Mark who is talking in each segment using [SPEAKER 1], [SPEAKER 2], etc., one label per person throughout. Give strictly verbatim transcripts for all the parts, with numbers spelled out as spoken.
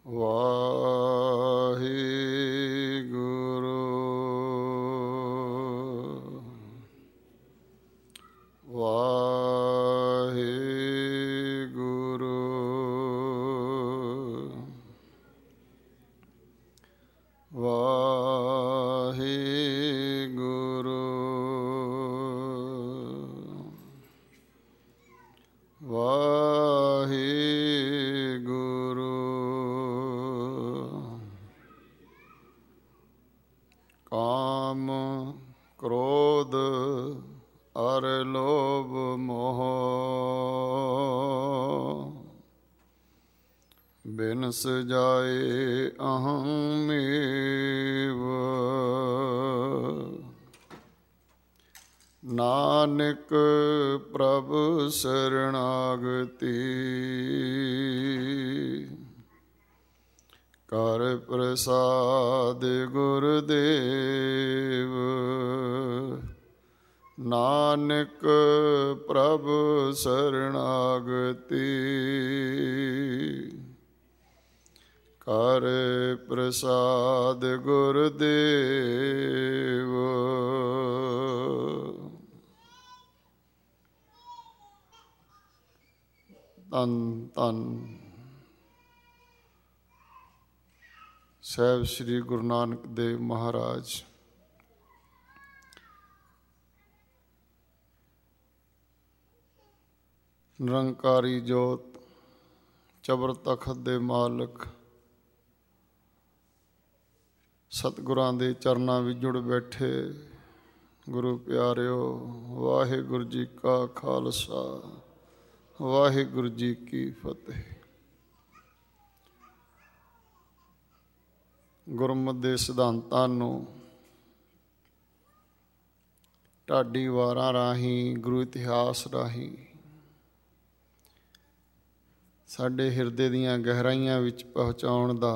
[SPEAKER 1] ਵਾਹਿਗੁਰੂ ਵਾਹਿਗੁਰੂ ਵਾਹਿਗੁਰੂ ਵਾਹਿਗੁਰੂ। ਕਾਮ ਕ੍ਰੋਧ ਅਰ ਲੋਭ ਮੋਹ ਬਿਨਸ ਜਾਏ ਅਹਮੇਵ। ਨਾਨਕ ਪ੍ਰਭ ਸਰਣਾਗਤੀ ਕਰ ਪ੍ਰਸਾਦ ਗੁਰਦੇਵ। ਨਾਨਕ ਪ੍ਰਭ ਸਰਣਾਗਤੀ ਕਰ ਪ੍ਰਸਾਦ ਗੁਰਦੇਵ। ਧੰਨ ਧੰਨ ਸਾਹਿਬ ਸ੍ਰੀ ਗੁਰੂ ਨਾਨਕ ਦੇਵ ਮਹਾਰਾਜ। ਨਿਰੰਕਾਰੀ ਜੋਤ ਚਬਰ ਤਖਤ ਦੇ ਮਾਲਕ ਸਤਿਗੁਰਾਂ ਦੇ ਚਰਨਾਂ ਵਿੱਚ ਜੁੜ ਬੈਠੇ ਗੁਰੂ ਪਿਆਰਿਓ, ਵਾਹਿਗੁਰੂ ਜੀ ਕਾ ਖਾਲਸਾ ਵਾਹਿਗੁਰੂ ਜੀ ਕੀ ਫਤਿਹ। ਗੁਰਮਤਿ ਦੇ ਸਿਧਾਂਤਾਂ ਨੂੰ ਢਾਡੀ ਵਾਰਾਂ ਰਾਹੀਂ, ਗੁਰੂ ਇਤਿਹਾਸ ਰਾਹੀਂ ਸਾਡੇ ਹਿਰਦੇ ਦੀਆਂ ਗਹਿਰਾਈਆਂ ਵਿੱਚ ਪਹੁੰਚਾਉਣ ਦਾ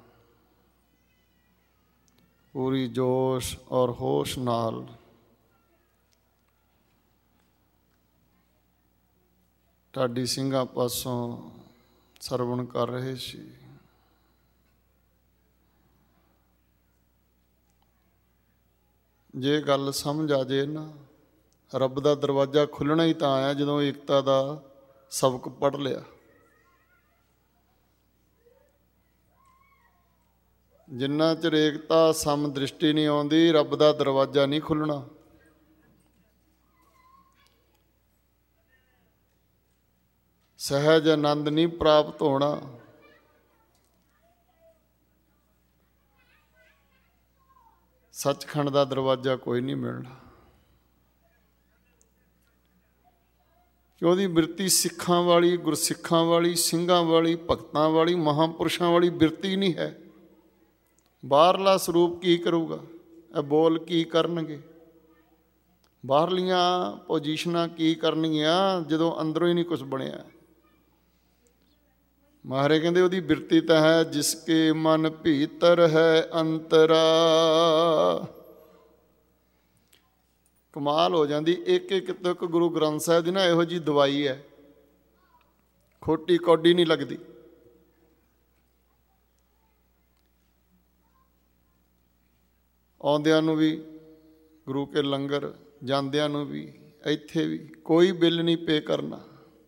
[SPEAKER 1] ਪੂਰੀ ਜੋਸ਼ ਔਰ ਹੋਸ਼ ਨਾਲ ਢਾਡੀ ਸਿੰਘਾਂ ਪਾਸੋਂ ਸਰਵਣ ਕਰ ਰਹੇ ਸੀ। ਜੇ ਗੱਲ ਸਮਝ ਆ ਜੇ ਨਾ, ਰੱਬ ਦਾ ਦਰਵਾਜ਼ਾ ਖੁੱਲ੍ਹਣਾ ਹੀ ਤਾਂ ਆਇਆ ਜਦੋਂ ਏਕਤਾ ਦਾ ਸਬਕ ਪੜ੍ਹ ਲਿਆ। ਜਿੰਨਾ ਚਿਰ ਏਕਤਾ ਸਮ ਦ੍ਰਿਸ਼ਟੀ ਨਹੀਂ ਆਉਂਦੀ, ਰੱਬ ਦਾ ਦਰਵਾਜ਼ਾ ਨਹੀਂ ਖੁੱਲ੍ਹਣਾ। ਸਹਿਜ ਆਨੰਦ ਨਹੀਂ ਪ੍ਰਾਪਤ ਹੋਣਾ। ਸੱਚਖੰਡ ਦਾ ਦਰਵਾਜ਼ਾ ਕੋਈ ਨਹੀਂ ਮਿਲਣਾ, ਕਿ ਉਹਦੀ ਬਿਰਤੀ ਸਿੱਖਾਂ ਵਾਲੀ, ਗੁਰਸਿੱਖਾਂ ਵਾਲੀ, ਸਿੰਘਾਂ ਵਾਲੀ, ਭਗਤਾਂ ਵਾਲੀ, ਮਹਾਂਪੁਰਸ਼ਾਂ ਵਾਲੀ ਬਿਰਤੀ ਨਹੀਂ ਹੈ। ਬਾਹਰਲਾ ਸਰੂਪ ਕੀ ਕਰੂਗਾ? ਇਹ ਬੋਲ ਕੀ ਕਰਨਗੇ? ਬਾਹਰਲੀਆਂ ਪੋਜੀਸ਼ਨਾਂ ਕੀ ਕਰਨਗੀਆਂ ਜਦੋਂ ਅੰਦਰੋਂ ਹੀ ਨਹੀਂ ਕੁਛ ਬਣਿਆ? ਮਹਾਰਾਜ ਕਹਿੰਦੇ ਉਹਦੀ ਬਿਰਤੀ ਤਾਂ ਹੈ ਜਿਸ ਕੇ ਮਨ ਭੀਤਰ ਹੈ ਅੰਤਰਾ। ਕਮਾਲ ਹੋ ਜਾਂਦੀ। ਇੱਕ ਇੱਕ ਤੁਕ ਗੁਰੂ ਗ੍ਰੰਥ ਸਾਹਿਬ ਦੀ ਨਾ ਇਹੋ ਜਿਹੀ ਦਵਾਈ ਹੈ, ਖੋਟੀ ਕੌਡੀ ਨਹੀਂ ਲੱਗਦੀ। ਆਉਂਦਿਆਂ ਨੂੰ ਵੀ ਗੁਰੂ ਕੇ ਲੰਗਰ, ਜਾਂਦਿਆਂ ਨੂੰ ਵੀ, ਇੱਥੇ ਵੀ ਕੋਈ ਬਿੱਲ ਨਹੀਂ ਪੇ ਕਰਨਾ।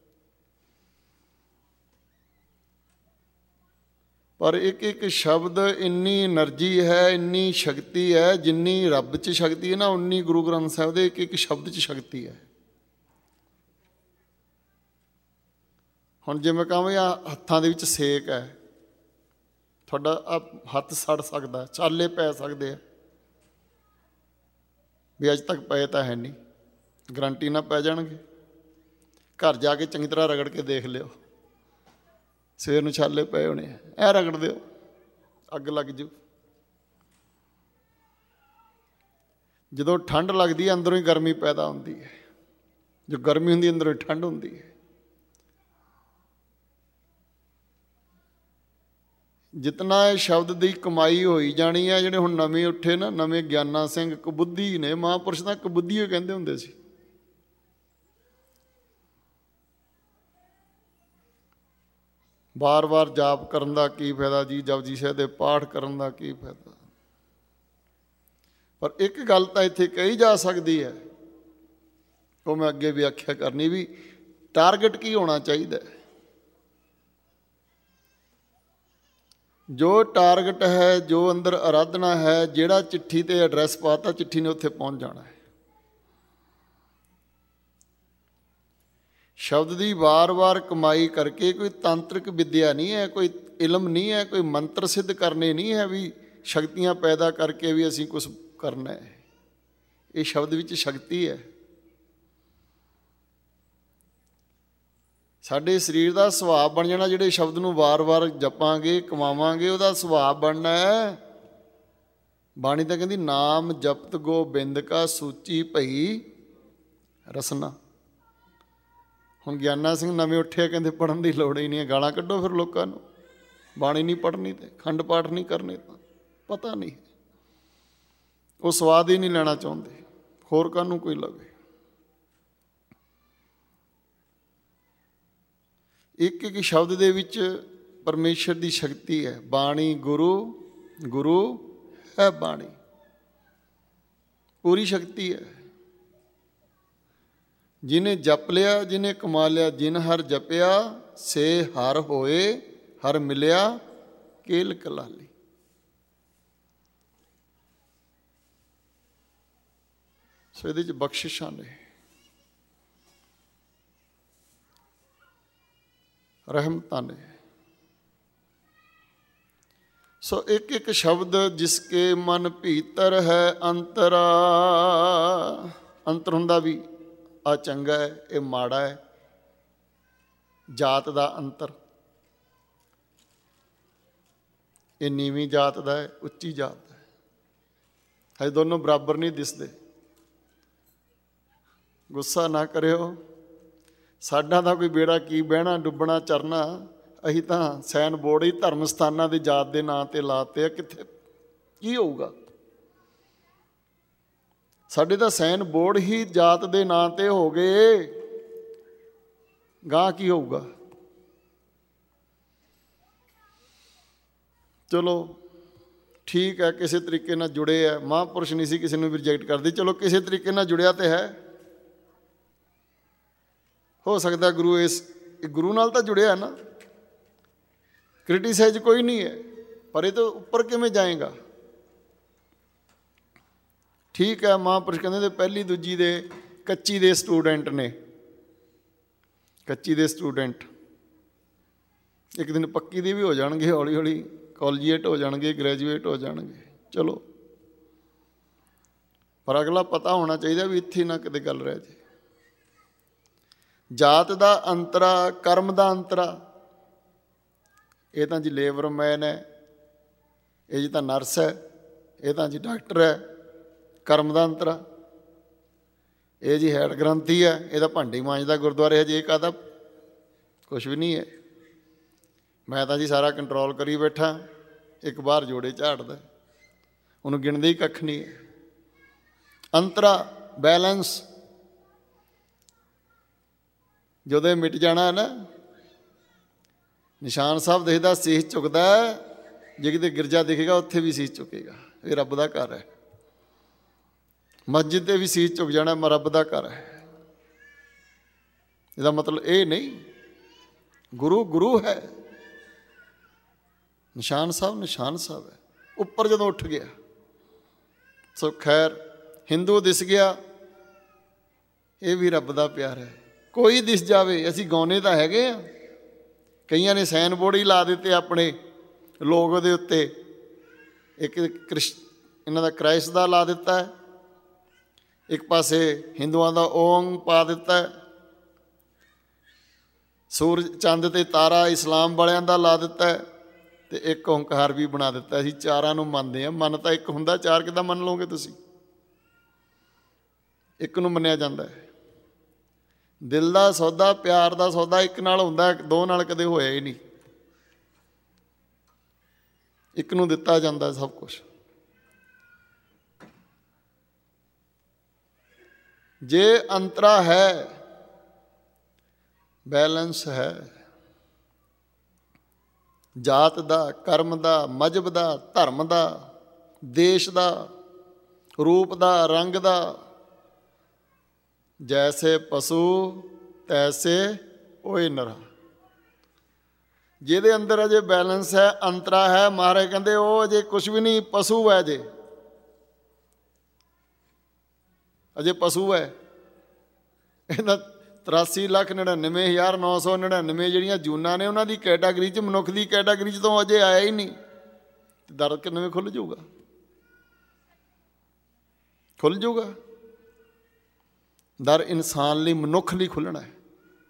[SPEAKER 1] ਪਰ ਇੱਕ ਇੱਕ ਸ਼ਬਦ ਇੰਨੀ ਐਨਰਜੀ ਹੈ, ਇੰਨੀ ਸ਼ਕਤੀ ਹੈ। ਜਿੰਨੀ ਰੱਬ 'ਚ ਸ਼ਕਤੀ ਹੈ ਨਾ, ਉਨੀ ਗੁਰੂ ਗ੍ਰੰਥ ਸਾਹਿਬ ਦੇ ਇੱਕ ਇੱਕ ਸ਼ਬਦ 'ਚ ਸ਼ਕਤੀ ਹੈ। ਹੁਣ ਜਿਵੇਂ ਕਹਾਂ ਆ ਹੱਥਾਂ ਦੇ ਵਿੱਚ ਸੇਕ ਹੈ, ਤੁਹਾਡਾ ਆ ਹੱਥ ਸੜ ਸਕਦਾ, ਛਾਲੇ ਪੈ ਸਕਦੇ ਆ ਵੀ ਅੱਜ ਤੱਕ ਪਏ ਤਾਂ ਹੈ ਨਹੀਂ, ਗਰੰਟੀ ਨਾਲ ਪੈ ਜਾਣਗੇ। ਘਰ ਜਾ ਕੇ ਚੰਗੀ ਤਰ੍ਹਾਂ ਰਗੜ ਕੇ ਦੇਖ ਲਿਓ, ਸਵੇਰ ਨੂੰ ਛਾਲੇ ਪਏ ਹੋਣੇ ਆ, ਐ ਰਗੜ ਦਿਓ, ਅੱਗ ਲੱਗ ਜੂ। ਜਦੋਂ ਠੰਡ ਲੱਗਦੀ ਹੈ ਅੰਦਰੋਂ ਹੀ ਗਰਮੀ ਪੈਦਾ ਹੁੰਦੀ ਹੈ। ਜੋ ਗਰਮੀ ਹੁੰਦੀ ਅੰਦਰੋਂ ਹੀ ਠੰਡ ਹੁੰਦੀ ਹੈ। ਜਿਤਨਾ ਇਹ ਸ਼ਬਦ ਦੀ ਕਮਾਈ ਹੋਈ ਜਾਣੀ ਹੈ। ਜਿਹੜੇ ਹੁਣ ਨਵੇਂ ਉੱਠੇ ਨਾ, ਨਵੇਂ ਗਿਆਨਾ ਸਿੰਘ ਕਬੁੱਧੀ ਨੇ, ਮਹਾਂਪੁਰਸ਼ ਤਾਂ ਕਬੁੱਧੀ ਓ ਕਹਿੰਦੇ ਹੁੰਦੇ ਸੀ। ਵਾਰ ਵਾਰ ਜਾਪ ਕਰਨ ਦਾ ਕੀ ਫਾਇਦਾ ਜੀ, ਜਪਜੀ ਸਾਹਿਬ ਦੇ ਪਾਠ ਕਰਨ ਦਾ ਕੀ ਫਾਇਦਾ। ਪਰ ਇੱਕ ਗੱਲ ਤਾਂ ਇੱਥੇ ਕਹੀ ਜਾ ਸਕਦੀ ਹੈ, ਉਹ ਮੈਂ ਅੱਗੇ ਵੀ ਆਖਿਆ ਕਰਨੀ, ਵੀ ਟਾਰਗੇਟ ਕੀ ਹੋਣਾ ਚਾਹੀਦਾ। ਜੋ ਟਾਰਗੇਟ ਹੈ, ਜੋ ਅੰਦਰ ਅਰਾਧਨਾ ਹੈ, ਜਿਹੜਾ ਚਿੱਠੀ ਤੇ ਐਡਰੈਸ ਪਾਤਾ, ਚਿੱਠੀ ਨੇ ਉੱਥੇ ਪਹੁੰਚ ਜਾਣਾ ਹੈ। ਸ਼ਬਦ ਦੀ ਵਾਰ-ਵਾਰ ਕਮਾਈ ਕਰਕੇ ਕੋਈ ਤਾਂਤਰਿਕ ਵਿਦਿਆ ਨਹੀਂ ਹੈ, ਕੋਈ ਇਲਮ ਨਹੀਂ ਹੈ, ਕੋਈ ਮੰਤਰ ਸਿੱਧ ਕਰਨੇ ਨਹੀਂ ਹੈ ਵੀ ਸ਼ਕਤੀਆਂ ਪੈਦਾ ਕਰਕੇ ਵੀ ਅਸੀਂ ਕੁਛ ਕਰਨਾ ਹੈ। ਇਹ ਸ਼ਬਦ ਵਿੱਚ ਸ਼ਕਤੀ ਹੈ। ਸਾਡੇ ਸਰੀਰ ਦਾ ਸੁਭਾਅ ਬਣ ਜਾਣਾ, ਜਿਹੜੇ ਸ਼ਬਦ ਨੂੰ ਵਾਰ-ਵਾਰ ਜਪਾਂਗੇ, ਕਮਾਵਾਂਗੇ, ਉਹਦਾ ਸੁਭਾਅ ਬਣਨਾ ਹੈ। ਬਾਣੀ ਤਾਂ ਕਹਿੰਦੀ ਨਾਮ ਜਪਤ ਗੋਬਿੰਦ ਕਾ ਸੂਚੀ ਭਈ ਰਸਨਾ। ਹੁਣ ਗਿਆਨਾ ਸਿੰਘ ਨਵੇਂ ਉੱਠਿਆ, ਕਹਿੰਦੇ ਪੜ੍ਹਨ ਦੀ ਲੋੜ ਹੀ ਨਹੀਂ ਹੈ। ਗਾਲਾਂ ਕੱਢੋ ਫਿਰ ਲੋਕਾਂ ਨੂੰ, ਬਾਣੀ ਨਹੀਂ ਪੜ੍ਹਨੀ ਤੇ ਖੰਡ ਪਾਠ ਨਹੀਂ ਕਰਨੇ, ਤਾਂ ਪਤਾ ਨਹੀਂ, ਉਹ ਸਵਾਦ ਹੀ ਨਹੀਂ ਲੈਣਾ ਚਾਹੁੰਦੇ, ਹੋਰ ਕਾਹਨੂੰ ਕੋਈ ਲਵੇ। ਇੱਕ ਇੱਕ ਸ਼ਬਦ ਦੇ ਵਿੱਚ ਪਰਮੇਸ਼ਰ ਦੀ ਸ਼ਕਤੀ ਹੈ। ਬਾਣੀ ਗੁਰੂ, ਗੁਰੂ ਹੈ ਬਾਣੀ, ਪੂਰੀ ਸ਼ਕਤੀ ਹੈ। ਜਿਹਨੇ ਜਪ ਲਿਆ, ਜਿਹਨੇ ਕਮਾ ਲਿਆ, ਜਿਨ ਹਰ ਜਪਿਆ ਸੇ ਹਰ ਹੋਏ, ਹਰ ਮਿਲਿਆ ਕੇਲ ਕਲਾਲੀ। ਸੋ ਇਹਦੇ 'ਚ ਬਖਸ਼ਿਸ਼ਾਂ ਨੇ, ਰਹਿਮਤਾਂ ਨੇ। ਸੋ ਇੱਕ ਇੱਕ ਸ਼ਬਦ ਜਿਸਕੇ ਮਨ ਭੀਤਰ ਹੈ ਅੰਤਰਾ। ਅੰਤਰ ਹੁੰਦਾ ਵੀ ਆ ਚੰਗਾ ਹੈ, ਇਹ ਮਾੜਾ ਹੈ। ਜਾਤ ਦਾ ਅੰਤਰ, ਇਹ ਨੀਵੀਂ ਜਾਤ ਦਾ ਹੈ, ਉੱਚੀ ਜਾਤ ਦਾ ਹੈ। ਹਜੇ ਦੋਨੋਂ ਬਰਾਬਰ ਨਹੀਂ ਦਿਸਦੇ। ਗੁੱਸਾ ਨਾ ਕਰਿਓ, ਸਾਡਾ ਤਾਂ ਕੋਈ ਬੇੜਾ ਕੀ ਬਹਿਣਾ, ਡੁੱਬਣਾ, ਚਰਨਾ। ਅਸੀਂ ਤਾਂ ਸੈਨ ਬੋਰਡ ਹੀ ਧਰਮ ਸਥਾਨਾਂ ਦੀ ਜਾਤ ਦੇ ਨਾਂ 'ਤੇ ਲਾਤੇ ਆ। ਕਿੱਥੇ ਕੀ ਹੋਊਗਾ? ਸਾਡੇ ਤਾਂ ਸੈਨ ਬੋਰਡ ਹੀ ਜਾਤ ਦੇ ਨਾਂ 'ਤੇ ਹੋ ਗਏ, ਗਾਂ ਕੀ ਹੋਊਗਾ? ਚਲੋ ਠੀਕ ਹੈ, ਕਿਸੇ ਤਰੀਕੇ ਨਾਲ ਜੁੜੇ ਆ। ਮਹਾਂਪੁਰਸ਼ ਨਹੀਂ ਸੀ ਕਿਸੇ ਨੂੰ ਵੀ ਰਿਜੈਕਟ ਕਰਦੀ। ਚਲੋ ਕਿਸੇ ਤਰੀਕੇ ਨਾਲ ਜੁੜਿਆ ਤਾਂ ਹੈ। ਹੋ ਸਕਦਾ ਗੁਰੂ ਇਸ ਗੁਰੂ ਨਾਲ ਤਾਂ ਜੁੜਿਆ ਨਾ, ਕ੍ਰਿਟੀਸਾਈਜ਼ ਕੋਈ ਨਹੀਂ ਹੈ, ਪਰ ਇਹ ਤੋਂ ਉੱਪਰ ਕਿਵੇਂ ਜਾਏਗਾ? ਠੀਕ ਹੈ, ਮਹਾਂਪੁਰਸ਼ ਕਹਿੰਦੇ ਪਹਿਲੀ ਦੂਜੀ ਦੇ ਕੱਚੀ ਦੇ ਸਟੂਡੈਂਟ ਨੇ, ਕੱਚੀ ਦੇ ਸਟੂਡੈਂਟ ਇੱਕ ਦਿਨ ਪੱਕੀ ਦੀ ਵੀ ਹੋ ਜਾਣਗੇ, ਹੌਲੀ ਹੌਲੀ ਕਾਲਜੀਏਟ ਹੋ ਜਾਣਗੇ, ਗ੍ਰੈਜੂਏਟ ਹੋ ਜਾਣਗੇ। ਚਲੋ, ਪਰ ਅਗਲਾ ਪਤਾ ਹੋਣਾ ਚਾਹੀਦਾ ਵੀ ਇੱਥੇ ਨਾ ਕਿਤੇ ਗੱਲ ਰਹਿ ਜੇ। ਜਾਤ ਦਾ ਅੰਤਰਾ, ਕਰਮ ਦਾ ਅੰਤਰਾ। ਇਹ ਤਾਂ ਜੀ ਲੇਬਰਮੈਨ ਹੈ, ਇਹ ਜੀ ਤਾਂ ਨਰਸ ਹੈ, ਇਹ ਤਾਂ ਜੀ ਡਾਕਟਰ ਹੈ। ਕਰਮ ਦਾ ਅੰਤਰਾ। ਇਹ ਜੀ ਹੈਡ ਗ੍ਰੰਥੀ ਹੈ, ਇਹਦਾ ਭਾਂਡੇ ਮਾਂਜਦਾ ਗੁਰਦੁਆਰੇ। ਹਜੇ ਇਹ ਕਾਹਦਾ? ਕੁਛ ਵੀ ਨਹੀਂ ਹੈ। ਮੈਂ ਤਾਂ ਜੀ ਸਾਰਾ ਕੰਟਰੋਲ ਕਰੀ ਬੈਠਾ। ਇੱਕ ਬਾਹਰ ਜੋੜੇ ਝਾੜਦਾ, ਉਹਨੂੰ ਗਿਣਦੇ ਹੀ ਕੱਖ ਨਹੀਂ ਹੈ। ਅੰਤਰਾ, ਬੈਲੈਂਸ। ਜਦੋਂ ਇਹ ਮਿਟ ਜਾਣਾ ਹੈ ਨਾ, ਨਿਸ਼ਾਨ ਸਾਹਿਬ ਦਿਖਦਾ, ਸੀਸ ਝੁਕਦਾ। ਜੇ ਕਿਤੇ ਗਿਰਜਾ ਦਿਖੇਗਾ ਉੱਥੇ ਵੀ ਸੀਸ ਝੁਕੇਗਾ। ਇਹ ਰੱਬ ਦਾ ਘਰ ਹੈ। ਮਸਜਿਦ 'ਤੇ ਵੀ ਸੀਸ ਝੁਕ ਜਾਣਾ, ਮੈਂ ਰੱਬ ਦਾ ਘਰ ਹੈ। ਇਹਦਾ ਮਤਲਬ ਇਹ ਨਹੀਂ ਗੁਰੂ ਗੁਰੂ ਹੈ, ਨਿਸ਼ਾਨ ਸਾਹਿਬ ਨਿਸ਼ਾਨ ਸਾਹਿਬ ਹੈ। ਉੱਪਰ ਜਦੋਂ ਉੱਠ ਗਿਆ, ਸੋ ਖੈਰ ਹਿੰਦੂ ਦਿਸ ਗਿਆ, ਇਹ ਵੀ ਰੱਬ ਦਾ ਪਿਆਰ ਹੈ। ਕੋਈ ਦਿਸ ਜਾਵੇ, ਅਸੀਂ ਗਾਉਣੇ ਤਾਂ ਹੈਗੇ ਆ। ਕਈਆਂ ਨੇ ਸੈਨ ਬੋਰਡ ਹੀ ਲਾ ਦਿੱਤੇ ਆਪਣੇ ਲੋਗੋ ਦੇ ਉੱਤੇ। ਇੱਕ ਕ੍ਰਿਸ਼ ਇਹਨਾਂ ਦਾ ਕ੍ਰਾਈਸਟ ਦਾ ਲਾ ਦਿੱਤਾ ਹੈ, ਇੱਕ ਪਾਸੇ ਹਿੰਦੂਆਂ ਦਾ ਓਮ ਪਾ ਦਿੱਤਾ ਹੈ, ਸੂਰਜ ਚੰਦ ਤੇ ਤਾਰਾ ਇਸਲਾਮ ਵਾਲਿਆਂ ਦਾ ਲਾ ਦਿੱਤਾ ਹੈ, ਅਤੇ ਇੱਕ ਓਂਕਾਰ ਵੀ ਬਣਾ ਦਿੱਤਾ। ਅਸੀਂ ਚਾਰਾਂ ਨੂੰ ਮੰਨਦੇ ਹਾਂ। ਮਨ ਤਾਂ ਇੱਕ ਹੁੰਦਾ, ਚਾਰ ਕਿੱਦਾਂ ਮੰਨ ਲਓਗੇ ਤੁਸੀਂ? ਇੱਕ ਨੂੰ ਮੰਨਿਆ ਜਾਂਦਾ ਹੈ। ਦਿਲ ਦਾ ਸੌਦਾ, ਪਿਆਰ ਦਾ ਸੌਦਾ ਇੱਕ ਨਾਲ ਹੁੰਦਾ, ਦੋ ਨਾਲ ਕਦੇ ਹੋਇਆ ਹੀ ਨਹੀਂ। ਇੱਕ ਨੂੰ ਦਿੱਤਾ ਜਾਂਦਾ ਸਭ ਕੁਛ। ਜੇ ਅੰਤਰਾ ਹੈ, ਬੈਲੈਂਸ ਹੈ, ਜਾਤ ਦਾ, ਕਰਮ ਦਾ, ਮਜ਼ਹਬ ਦਾ, ਧਰਮ ਦਾ, ਦੇਸ਼ ਦਾ, ਰੂਪ ਦਾ, ਰੰਗ ਦਾ। ਜੈਸੇ ਪਸ਼ੂ ਤੈਸੇ ਓਏ ਨਰਾ। ਜਿਹਦੇ ਅੰਦਰ ਅਜੇ ਬੈਲੈਂਸ ਹੈ, ਅੰਤਰਾ ਹੈ, ਮਹਾਰਾਜ ਕਹਿੰਦੇ ਉਹ ਅਜੇ ਕੁਛ ਵੀ ਨਹੀਂ, ਪਸ਼ੂ ਹੈ ਅਜੇ, ਅਜੇ ਪਸ਼ੂ ਹੈ। ਇਹਦਾ ਤਰਾਸੀ ਲੱਖ ਨੜਿਨਵੇਂ ਹਜ਼ਾਰ ਨੌ ਸੌ ਨੜਿਨਵੇਂ ਜਿਹੜੀਆਂ ਜੂਨਾਂ ਨੇ ਉਹਨਾਂ ਦੀ ਕੈਟਾਗਰੀ 'ਚ, ਮਨੁੱਖ ਦੀ ਕੈਟਾਗਰੀ 'ਚ ਤੋਂ ਅਜੇ ਆਇਆ ਹੀ ਨਹੀਂ। ਦਰ ਕਿਵੇਂ ਖੁੱਲ੍ਹ ਜਾਊਗਾ? ਖੁੱਲ੍ਹ ਜਾਊਗਾ ਦਰ। ਇਨਸਾਨ ਲਈ, ਮਨੁੱਖ ਲਈ ਖੁੱਲ੍ਹਣਾ ਹੈ।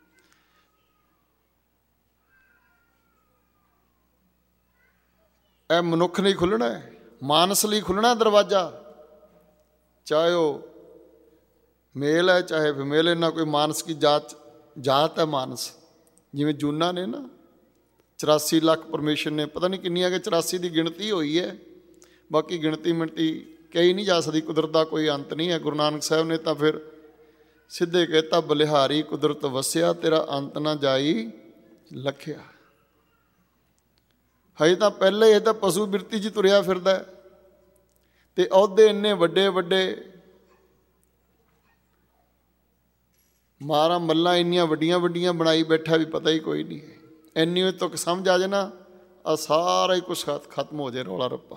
[SPEAKER 1] ਇਹ ਮਨੁੱਖ ਲਈ ਖੁੱਲ੍ਹਣਾ ਹੈ, ਮਾਨਸ ਲਈ ਖੁੱਲ੍ਹਣਾ ਦਰਵਾਜ਼ਾ। ਚਾਹੇ ਉਹ ਮੇਲ ਹੈ ਚਾਹੇ ਫੀਮੇਲ, ਇਹਨਾਂ ਕੋਈ ਮਾਨਸ ਕੀ ਜਾਤ ਜਾਤ ਹੈ ਮਾਨਸ। ਜਿਵੇਂ ਜੂਨਾਂ ਨੇ ਨਾ ਚੁਰਾਸੀ ਲੱਖ ਪਰਮੇਸ਼ਰ ਨੇ, ਪਤਾ ਨਹੀਂ ਕਿੰਨੀਆਂ ਕਿ ਚੁਰਾਸੀ ਦੀ ਗਿਣਤੀ ਹੋਈ ਹੈ, ਬਾਕੀ ਗਿਣਤੀ ਮਿਣਤੀ ਕਹੀ ਨਹੀਂ ਜਾ ਸਕਦੀ। ਕੁਦਰਤ ਦਾ ਕੋਈ ਅੰਤ ਨਹੀਂ ਹੈ। ਗੁਰੂ ਨਾਨਕ ਸਾਹਿਬ ਨੇ ਤਾਂ ਫਿਰ ਸਿੱਧੇ ਕਹਿਤਾ, ਬਲਿਹਾਰੀ ਕੁਦਰਤ ਵਸਿਆ, ਤੇਰਾ ਅੰਤ ਨਾ ਜਾਈ ਲਖਿਆ। ਹਜੇ ਤਾਂ ਪਹਿਲੇ ਇਹ ਤਾਂ ਪਸ਼ੂ ਬਿਰਤੀ 'ਚ ਤੁਰਿਆ ਫਿਰਦਾ, ਅਤੇ ਅਹੁਦੇ ਇੰਨੇ ਵੱਡੇ ਵੱਡੇ, ਮਾਰਾਂ ਮੱਲਾਂ ਇੰਨੀਆਂ ਵੱਡੀਆਂ ਵੱਡੀਆਂ ਬਣਾਈ ਬੈਠਾ ਵੀ ਪਤਾ ਹੀ ਕੋਈ ਨਹੀਂ ਹੈ। ਇੰਨੀ ਉਹ ਤੁਕ ਸਮਝ ਆ ਜਾਏ ਨਾ, ਆ ਸਾਰਾ ਹੀ ਕੁਛ ਖਤਮ ਹੋ ਜਾਏ, ਰੌਲਾ ਰੱਪਾ।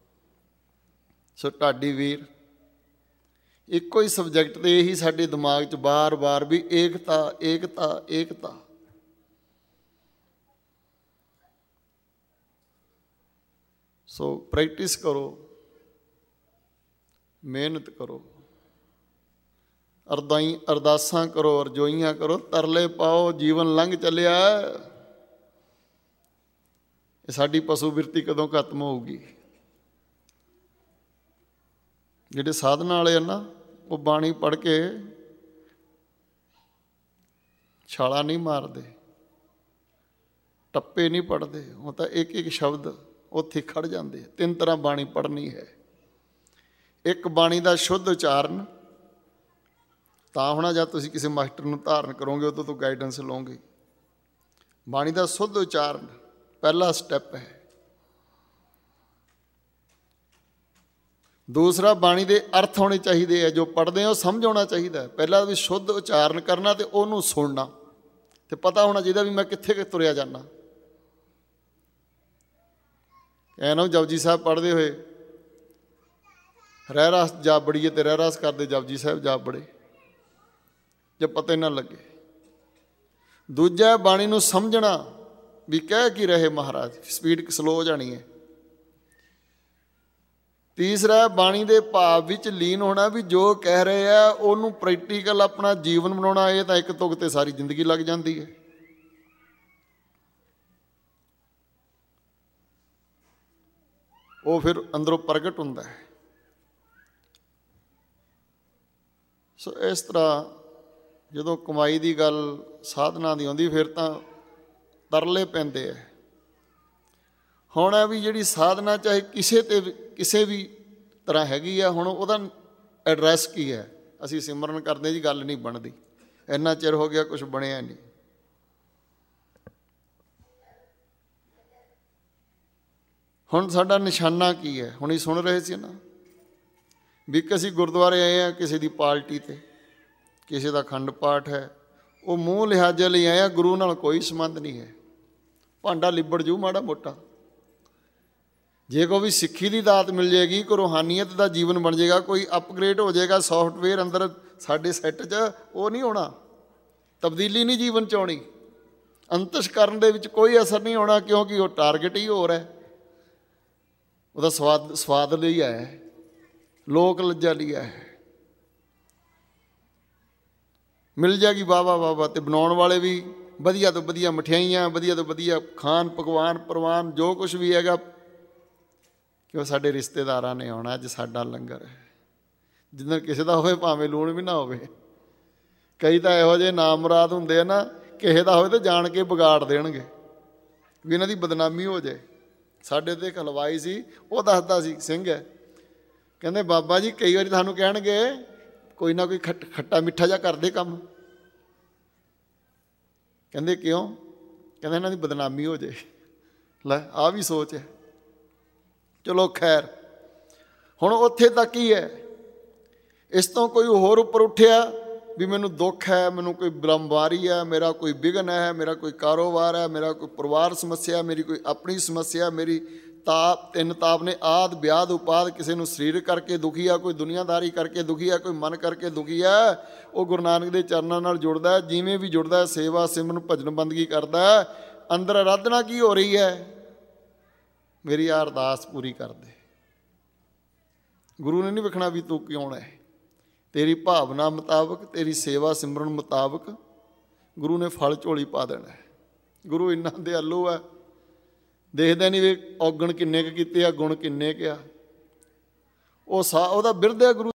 [SPEAKER 1] ਸੋ ਢਾਡੀ ਵੀਰ, ਇੱਕੋ ਹੀ ਸਬਜੈਕਟ 'ਤੇ ਇਹੀ ਸਾਡੇ ਦਿਮਾਗ 'ਚ ਬਾਰ ਬਾਰ ਵੀ ਏਕਤਾ ਏਕਤਾ ਏਕਤਾ। ਸੋ ਪ੍ਰੈਕਟਿਸ ਕਰੋ, ਮਿਹਨਤ ਕਰੋ, ਅਰਦਾਈ ਅਰਦਾਸਾਂ ਕਰੋ, ਅਰਜ਼ੋਈਆਂ ਕਰੋ, ਤਰਲੇ ਪਾਓ। ਜੀਵਨ ਲੰਘ ਚੱਲਿਆ, ਇਹ ਸਾਡੀ ਪਸ਼ੂ ਬਿਰਤੀ ਕਦੋਂ ਖਤਮ ਹੋਊਗੀ? ਜਿਹੜੇ ਸਾਧਨਾ ਵਾਲੇ ਆ ਨਾ, ਉਹ ਬਾਣੀ ਪੜ੍ਹ ਕੇ ਛਾਲਾ ਨਹੀਂ ਮਾਰਦੇ, ਟੱਪੇ ਨਹੀਂ ਪੜ੍ਹਦੇ, ਉਹ ਤਾਂ ਇੱਕ ਇੱਕ ਸ਼ਬਦ ਉੱਥੇ ਖੜ ਜਾਂਦੇ। ਤਿੰਨ ਤਰ੍ਹਾਂ ਬਾਣੀ ਪੜ੍ਹਨੀ ਹੈ। ਇੱਕ ਬਾਣੀ ਦਾ ਸ਼ੁੱਧ ਉਚਾਰਨ ਤਾਂ ਹੋਣਾ ਜਦ ਤੁਸੀਂ ਕਿਸੇ ਮਾਸਟਰ ਨੂੰ ਧਾਰਨ ਕਰੋਗੇ, ਉਦੋਂ ਤੋਂ ਗਾਈਡੈਂਸ ਲਓਗੇ। ਬਾਣੀ ਦਾ ਸ਼ੁੱਧ ਉਚਾਰਨ ਪਹਿਲਾ ਸਟੈਪ ਹੈ। ਦੂਸਰਾ, ਬਾਣੀ ਦੇ ਅਰਥ ਹੋਣੇ ਚਾਹੀਦੇ ਹੈ, ਜੋ ਪੜ੍ਹਦੇ ਹੋ ਸਮਝ ਆਉਣਾ ਚਾਹੀਦਾ ਹੈ। ਪਹਿਲਾਂ ਵੀ ਸ਼ੁੱਧ ਉਚਾਰਨ ਕਰਨਾ ਅਤੇ ਉਹਨੂੰ ਸੁਣਨਾ, ਅਤੇ ਪਤਾ ਹੋਣਾ ਚਾਹੀਦਾ ਵੀ ਮੈਂ ਕਿੱਥੇ ਤੁਰਿਆ ਜਾਂਦਾ। ਐ ਨਾ ਜਪਜੀ ਸਾਹਿਬ ਪੜ੍ਹਦੇ ਹੋਏ ਰਹਿਰਾਸ ਜਾ ਬੜੀਏ, ਅਤੇ ਰਹਿਰਾਸ ਕਰਦੇ ਜਪਜੀ ਸਾਹਿਬ ਜਾ ਬੜੇ, ਜੇ ਪਤਾ ਹੀ ਨਾ ਲੱਗੇ। ਦੂਜਾ, ਬਾਣੀ ਨੂੰ ਸਮਝਣਾ ਵੀ ਕਹਿ ਕੀ ਰਹੇ ਮਹਾਰਾਜ, ਸਪੀਡ ਸਲੋ ਹੋ ਜਾਣੀ ਹੈ। ਤੀਸਰਾ, ਬਾਣੀ ਦੇ ਭਾਵ ਵਿੱਚ ਲੀਨ ਹੋਣਾ, ਵੀ ਜੋ ਕਹਿ ਰਹੇ ਆ ਉਹਨੂੰ ਪ੍ਰੈਕਟੀਕਲ ਆਪਣਾ ਜੀਵਨ ਬਣਾਉਣਾ। ਇਹ ਤਾਂ ਇੱਕ ਤੁਕ 'ਤੇ ਸਾਰੀ ਜ਼ਿੰਦਗੀ ਲੱਗ ਜਾਂਦੀ ਹੈ। ਉਹ ਫਿਰ ਅੰਦਰੋਂ ਪ੍ਰਗਟ ਹੁੰਦਾ ਹੈ। ਸੋ ਇਸ ਤਰ੍ਹਾਂ ਜਦੋਂ ਕਮਾਈ ਦੀ ਗੱਲ ਸਾਧਨਾ ਦੀ ਆਉਂਦੀ, ਫਿਰ ਤਾਂ ਤਰਲੇ ਪੈਂਦੇ ਹੈ। ਹੁਣ ਇਹ ਵੀ ਜਿਹੜੀ ਸਾਧਨਾ ਚਾਹੇ ਕਿਸੇ 'ਤੇ ਕਿਸੇ ਵੀ ਤਰ੍ਹਾਂ ਹੈਗੀ ਆ, ਹੁਣ ਉਹਦਾ ਐਡਰੈਸ ਕੀ ਹੈ? ਅਸੀਂ ਸਿਮਰਨ ਕਰਦੇ ਜੀ, ਗੱਲ ਨਹੀਂ ਬਣਦੀ, ਇੰਨਾ ਚਿਰ ਹੋ ਗਿਆ ਕੁਛ ਬਣਿਆ ਨਹੀਂ। ਹੁਣ ਸਾਡਾ ਨਿਸ਼ਾਨਾ ਕੀ ਹੈ? ਹੁਣ ਹੀ ਸੁਣ ਰਹੇ ਸੀ ਨਾ ਵੀ ਅਸੀਂ ਗੁਰਦੁਆਰੇ ਆਏ ਹਾਂ, ਕਿਸੇ ਦੀ ਪਾਰਟੀ 'ਤੇ, ਕਿਸੇ ਦਾ ਅਖੰਡ ਪਾਠ ਹੈ, ਉਹ ਮੂੰਹ ਲਿਹਾਜ਼ੇ ਲਈ ਆਏ ਆ, ਗੁਰੂ ਨਾਲ ਕੋਈ ਸੰਬੰਧ ਨਹੀਂ ਹੈ। ਭਾਂਡਾ ਲਿਬੜ ਜੂ ਮਾੜਾ ਮੋਟਾ। ਜੇ ਕੋਈ ਵੀ ਸਿੱਖੀ ਦੀ ਦਾਤ ਮਿਲ ਜਾਏਗੀ, ਕੋਈ ਰੂਹਾਨੀਅਤ ਦਾ ਜੀਵਨ ਬਣ ਜਾਏਗਾ, ਕੋਈ ਅਪਗ੍ਰੇਡ ਹੋ ਜਾਏਗਾ ਸੌਫਟਵੇਅਰ ਅੰਦਰ ਸਾਡੇ ਸੈੱਟ 'ਚ, ਉਹ ਨਹੀਂ ਹੋਣਾ। ਤਬਦੀਲੀ ਨਹੀਂ ਜੀਵਨ 'ਚ ਆਉਣੀ। ਅੰਤਸ਼ਕਰਨ ਦੇ ਵਿੱਚ ਕੋਈ ਅਸਰ ਨਹੀਂ ਹੋਣਾ, ਕਿਉਂਕਿ ਉਹ ਟਾਰਗੇਟ ਹੀ ਹੋਰ ਹੈ। ਉਹਦਾ ਸਵਾਦ ਸਵਾਦ ਲਈ ਆਇਆ, ਲੋਕ ਲੱਜਾ ਲਈ ਆਇਆ। ਮਿਲ ਜਾਏਗੀ ਵਾਹ ਵਾਹ ਵਾਹ ਵਾਹ, ਅਤੇ ਬਣਾਉਣ ਵਾਲੇ ਵੀ ਵਧੀਆ ਤੋਂ ਵਧੀਆ ਮਠਿਆਈਆਂ, ਵਧੀਆ ਤੋਂ ਵਧੀਆ ਖਾਣ ਪਕਵਾਨ ਪ੍ਰਵਾਨ, ਜੋ ਕੁਛ ਵੀ ਹੈਗਾ, ਕਿ ਉਹ ਸਾਡੇ ਰਿਸ਼ਤੇਦਾਰਾਂ ਨੇ ਆਉਣਾ। ਅੱਜ ਸਾਡਾ ਲੰਗਰ ਹੈ, ਜਿੱਦਾਂ ਕਿਸੇ ਦਾ ਹੋਵੇ ਭਾਵੇਂ ਲੂਣ ਵੀ ਨਾ ਹੋਵੇ। ਕਈ ਤਾਂ ਇਹੋ ਜਿਹੇ ਨਾਮ ਮੁਰਾਦ ਹੁੰਦੇ ਆ ਨਾ, ਕਿਸੇ ਦਾ ਹੋਵੇ ਤਾਂ ਜਾਣ ਕੇ ਵਿਗਾੜ ਦੇਣਗੇ ਵੀ ਇਹਨਾਂ ਦੀ ਬਦਨਾਮੀ ਹੋ ਜਾਏ। ਸਾਡੇ ਤੇ ਇੱਕ ਹਲਵਾਈ ਸੀ, ਉਹ ਦੱਸਦਾ ਸੀ, ਸਿੰਘ ਹੈ, ਕਹਿੰਦੇ ਬਾਬਾ ਜੀ ਕਈ ਵਾਰੀ ਤੁਹਾਨੂੰ ਕਹਿਣਗੇ ਕੋਈ ਨਾ ਕੋਈ ਖੱਟ ਖੱਟਾ ਮਿੱਠਾ ਜਿਹਾ ਕਰਦੇ ਕੰਮ। ਕਹਿੰਦੇ ਕਿਉਂ? ਕਹਿੰਦੇ ਇਹਨਾਂ ਦੀ ਬਦਨਾਮੀ ਹੋ ਜਾਏ। ਲੈ ਆ ਵੀ ਸੋਚ ਹੈ। ਚਲੋ ਖੈਰ, ਹੁਣ ਉੱਥੇ ਤੱਕ ਹੀ ਹੈ। ਇਸ ਤੋਂ ਕੋਈ ਹੋਰ ਉੱਪਰ ਉੱਠਿਆ ਵੀ ਮੈਨੂੰ ਦੁੱਖ ਹੈ, ਮੈਨੂੰ ਕੋਈ ਬਿਮਾਰੀ ਹੈ, ਮੇਰਾ ਕੋਈ ਵਿਘਨ ਹੈ, ਮੇਰਾ ਕੋਈ ਕਾਰੋਬਾਰ ਹੈ, ਮੇਰਾ ਕੋਈ ਪਰਿਵਾਰ ਸਮੱਸਿਆ, ਮੇਰੀ ਕੋਈ ਆਪਣੀ ਸਮੱਸਿਆ, ਮੇਰੀ ਤਾਪ ਤਿੰਨ ਤਾਪ ਨੇ ਆਦ ਵਿਆਦ ਉਪਾਦ, ਕਿਸੇ ਨੂੰ ਸਰੀਰ ਕਰਕੇ ਦੁਖੀ ਆ, ਕੋਈ ਦੁਨੀਆਦਾਰੀ ਕਰਕੇ ਦੁਖੀ ਆ, ਕੋਈ ਮਨ ਕਰਕੇ ਦੁਖੀ ਆ। ਉਹ ਗੁਰੂ ਨਾਨਕ ਦੇ ਚਰਨਾਂ ਨਾਲ ਜੁੜਦਾ, ਜਿਵੇਂ ਵੀ ਜੁੜਦਾ, ਸੇਵਾ ਸਿਮਰਨ ਭਜਨ ਬੰਦਗੀ ਕਰਦਾ। ਅੰਦਰ ਅਰਾਧਨਾ ਕੀ ਹੋ ਰਹੀ ਹੈ? ਮੇਰੀ ਆ ਅਰਦਾਸ ਪੂਰੀ ਕਰ ਦੇ। ਗੁਰੂ ਨੇ ਨਹੀਂ ਵੇਖਣਾ ਵੀ ਤੂੰ ਕਿਉਂ ਹੈ। ਤੇਰੀ ਭਾਵਨਾ ਮੁਤਾਬਕ, ਤੇਰੀ ਸੇਵਾ ਸਿਮਰਨ ਮੁਤਾਬਕ ਗੁਰੂ ਨੇ ਫਲ ਝੋਲੀ ਪਾ ਦੇਣਾ। ਗੁਰੂ ਇੰਨਾ ਦਿਆਲੂ ਹੈ, ਦੇਖਦਾ ਨਹੀਂ ਵੀ ਔਗਣ ਕਿੰਨੇ ਕੁ ਕੀਤੇ ਆ, ਗੁਣ ਕਿੰਨੇ ਕੁ ਆ। ਉਹ ਸਾ ਉਹਦਾ ਬਿਰਧ ਹੈ ਗੁਰੂ।